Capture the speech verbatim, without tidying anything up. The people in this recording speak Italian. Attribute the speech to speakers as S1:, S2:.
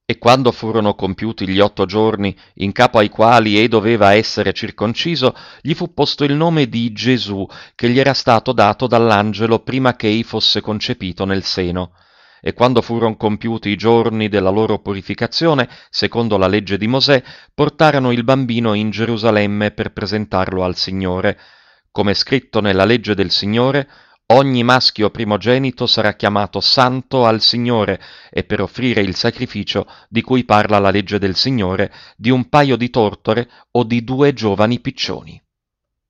S1: E quando furono compiuti gli otto giorni in capo ai quali ei doveva essere circonciso, gli fu posto il nome di Gesù, che gli era stato dato dall'angelo prima che ei fosse concepito nel seno. E quando furono compiuti i giorni della loro purificazione, secondo la legge di Mosè, portarono il bambino in Gerusalemme per presentarlo al Signore. Come è scritto nella legge del Signore, ogni maschio primogenito sarà chiamato santo al Signore, e per offrire il sacrificio di cui parla la legge del Signore, di un paio di tortore o di due giovani piccioni.